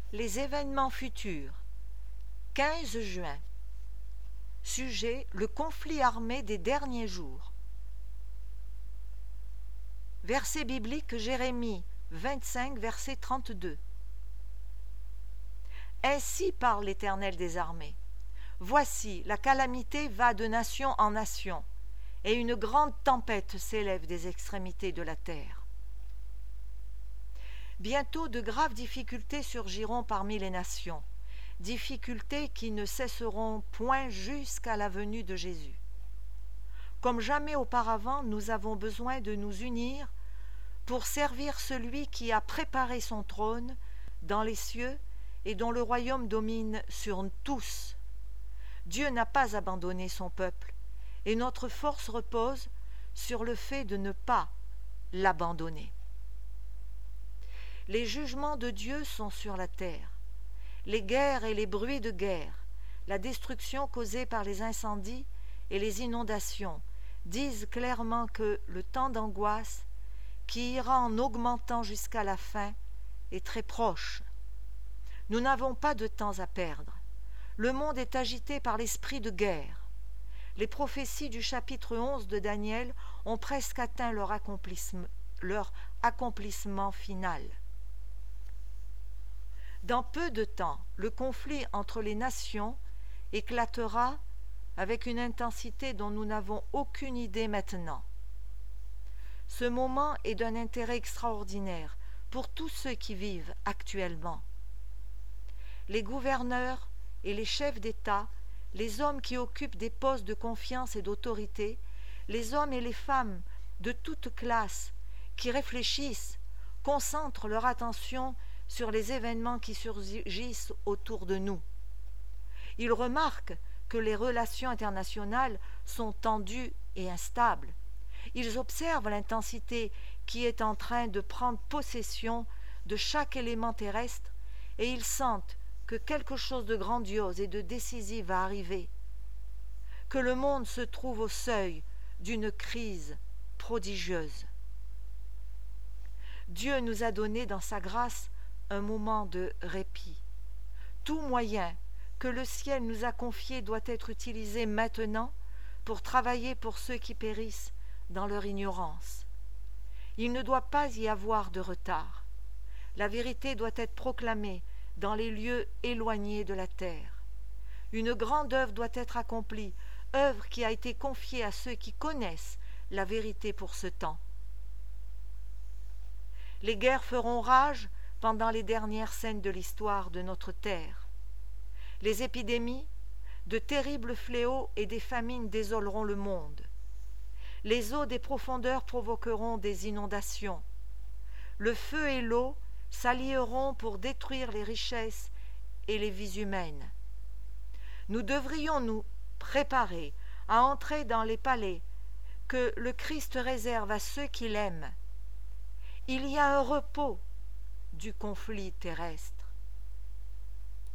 Les événements futurs. 15 juin. Sujet: le conflit armé des derniers jours. Verset biblique Jérémie 25, verset 32. Ainsi parle l'Éternel des armées. Voici, la calamité va de nation en nation, et une grande tempête s'élève des extrémités de la terre. Bientôt de graves difficultés surgiront parmi les nations, difficultés qui ne cesseront point jusqu'à la venue de Jésus. Comme jamais auparavant, nous avons besoin de nous unir pour servir celui qui a préparé son trône dans les cieux et dont le royaume domine sur tous. Dieu n'a pas abandonné son peuple, et notre force repose sur le fait de ne pas l'abandonner. Les jugements de Dieu sont sur la terre. Les guerres et les bruits de guerre, la destruction causée par les incendies et les inondations disent clairement que le temps d'angoisse, qui ira en augmentant jusqu'à la fin, est très proche. Nous n'avons pas de temps à perdre. Le monde est agité par l'esprit de guerre. Les prophéties du chapitre 11 de Daniel ont presque atteint leur accomplissement final. Dans peu de temps, le conflit entre les nations éclatera avec une intensité dont nous n'avons aucune idée maintenant. Ce moment est d'un intérêt extraordinaire pour tous ceux qui vivent actuellement. Les gouverneurs et les chefs d'État, les hommes qui occupent des postes de confiance et d'autorité, les hommes et les femmes de toute classe qui réfléchissent, concentrent leur attention sur les événements qui surgissent autour de nous. Ils remarquent que les relations internationales sont tendues et instables. Ils observent l'intensité qui est en train de prendre possession de chaque élément terrestre et ils sentent que quelque chose de grandiose et de décisif va arriver, que le monde se trouve au seuil d'une crise prodigieuse. Dieu nous a donné dans sa grâce un moment de répit. Tout moyen que le ciel nous a confié doit être utilisé maintenant pour travailler pour ceux qui périssent dans leur ignorance. Il ne doit pas y avoir de retard. La vérité doit être proclamée dans les lieux éloignés de la terre. Une grande œuvre doit être accomplie, œuvre qui a été confiée à ceux qui connaissent la vérité pour ce temps. Les guerres feront rage pendant les dernières scènes de l'histoire de notre terre. Les épidémies, de terribles fléaux et des famines désoleront le monde. Les eaux des profondeurs provoqueront des inondations. Le feu et l'eau s'allieront pour détruire les richesses et les vies humaines. Nous devrions nous préparer à entrer dans les palais que le Christ réserve à ceux qui l'aiment. Il y a un repos du conflit terrestre.